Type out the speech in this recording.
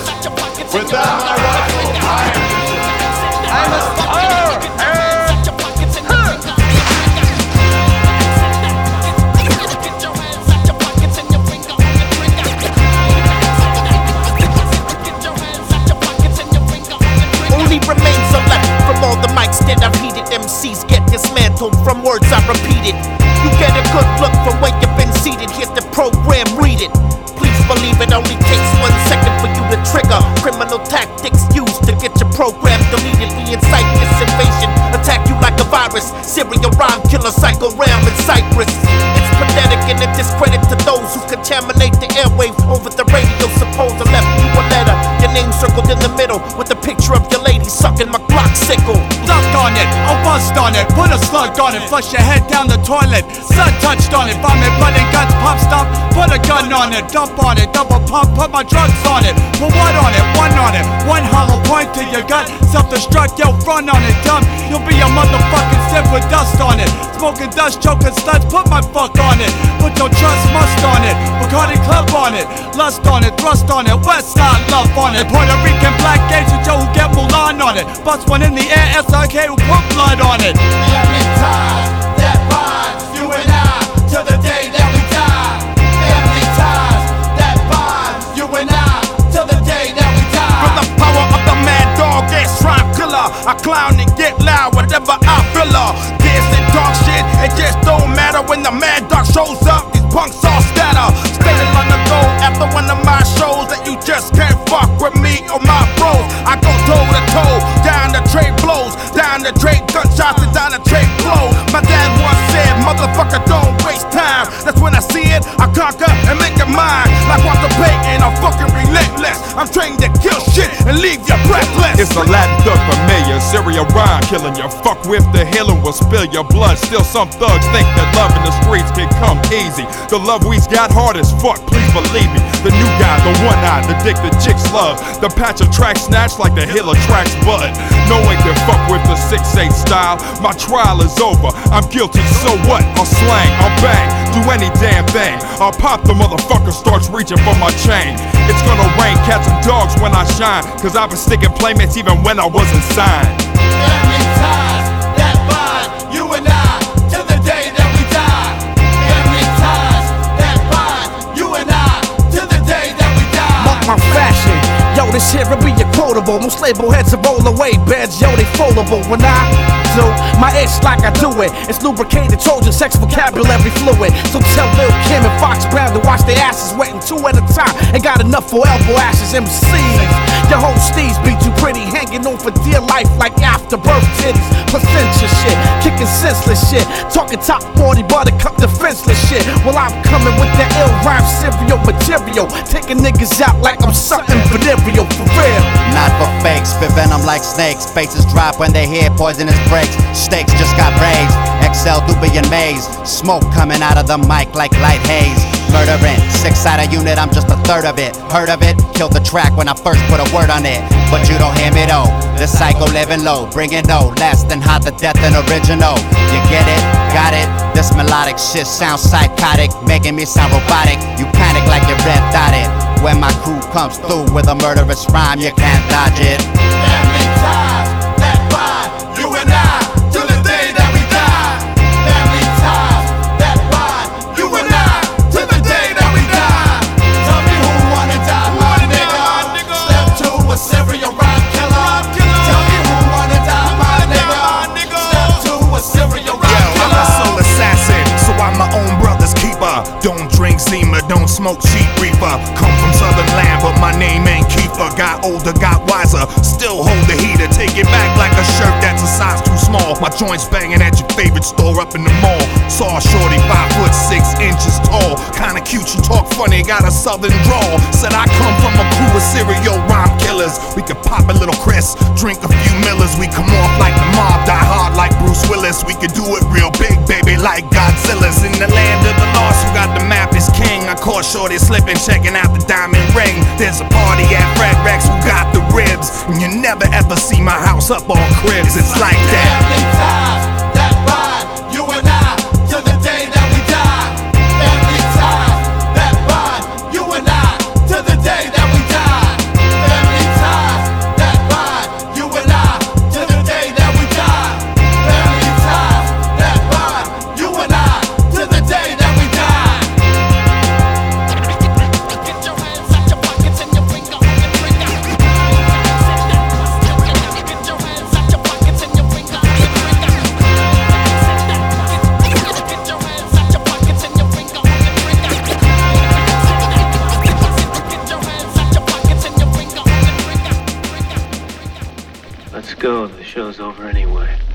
Without my rifle, I'm a Only remains are left from all the mics that I've heated. MCs get dismantled from words I repeated. You get a good look from where you've been seated. Here's the program, read it. Please believe it only takes 1 second for you to trigger criminal tactics used to get your program deleted. We incite this invasion, attack you like a virus. Serial rhyme killer, psycho ram in Cyprus. It's pathetic and a discredit to those who contaminate the airwaves over the radio. Suppose I left you a letter, your name circled in the middle with a picture of your lady sucking my Glock sickle. Duck on it, I'll bust on it, put a slug on it, flush your head down the toilet. Sun touched on it, vomit, blood and guts, pop stop, put a gun on it, dump on it, double pump, put my drugs on it. Put what on it, one on it, one hollow point to your gut. Self-destruct, yo, run on it, dumb. You'll be a motherfucking sip with dust on it. Smoking dust, choking sluts, put my fuck on it. Put your trust must on it, Bacardi Club on it. Lust on it, thrust on it, West Side love on it. Puerto Rican black Asian Joe who get Mulan on it. Bust one in the air, SRK who put blood on it. Every time that binds you and I to the day that we die. Every time that binds you and I to the day that we die. From the power of the mad dog, ass rhyme killer. I clown and get loud whatever I feel her. This and talk shit, it just don't matter when the mad dog shows up. These punks all scatter. Standing on the go after one of my shows that you just can't fuck with me or my bros. I go toe to toe, down the trade blows, down the trade gunshots and down the trade blows. My dad once said, motherfucker, don't waste time. That's when I see it, I conquer and make it mine. Like Walter Payton, I'm fucking relentless. I'm trained to kill shit and leave you breathless. It's a Latin thug familiar, serial rhyme killing you. Fuck with the healing will spill your blood. Still some thugs think that love in the streets can come easy. The love we's got hard as fuck, please believe me. The new guy, the one-eyed, the dick the chicks love. The patch of track snatch like the hill of tracks bud. No one can fuck with the 6'8 style. My trial is over, I'm guilty, so what? I'll slang, I'll bang, do any damn thing. I'll pop the motherfucker starts reaching for my chain. It's gonna rain cats and dogs when I shine, cause I've been sticking playmates even when I wasn't signed. Every time that bind you and I to the day that we die. Every time that bind you and I to the day that we die. Mark my fashion, yo, this here will be a quotable. Most label heads will roll away, beds, yo, they foldable. When I do my itch like I do it, it's lubricated Trojan sex vocabulary fluid. So tell Lil Kim and Fox Brown to watch their asses wetting 2 at a time. Ain't got enough for elbow ashes, MCs. Your whole steez be too pretty, hanging on for dear life like afterbirth titties. Placenta shit, kicking senseless shit, talking top 40 buttercup defenseless shit. Well, I'm coming with that ill rhyme serial material, taking niggas out like I'm something venereal, for real. Not for fakes, spit venom like snakes. Faces drop when they hear poisonous breaks. Stakes just got raised. XL, Doobie and Maze. Smoke coming out of the mic like light haze. Murdering, 6 out of unit, I'm just a third of it. Heard of it? Killed the track when I first put a word on it. But you don't hear me though. The psycho living low, bringing no less than hot the death and original. You get it? Got it? This melodic shit sounds psychotic, making me sound robotic. You panic like you're red dotted. When my crew comes through with a murderous rhyme, you can't dodge it. Every time that bind you and I to the day that we die. Every time that bind you and I to the day that we die. Tell me who wanna die, my nigga. Step 2, a serial rhyme killer. Tell me who wanna die, my nigga. Step 2, a serial rhyme killer. I'm a soul assassin, so I'm my own brother's keeper. Don't drink Zima, don't smoke cheap reefer. Come from southern land, but my name ain't Keeper. Got older, got wiser, still hold the heater. Take it back like a shirt that's a size too small. My joints banging at your favorite store up in the mall. Saw a shorty 5'6" tall. Kinda cute, she talk funny, got a southern drawl. Said I come from a crew of serial rhyme killers. We could pop a little Chris, drink a few Millers. We come off like the mob, die hard like Bruce Willis. We could do it real big, baby, like Godzilla's. In the land of the lost, who got the map is king. I caught shorty slipping, checking out the diamond ring. There's a party at Fred Rex who got the ribs, and you never ever see my house up on cribs. It's like that. Every time that bind you and I to the day that we die. Every time that bind you and I to the day that we die. go. The show's over anyway.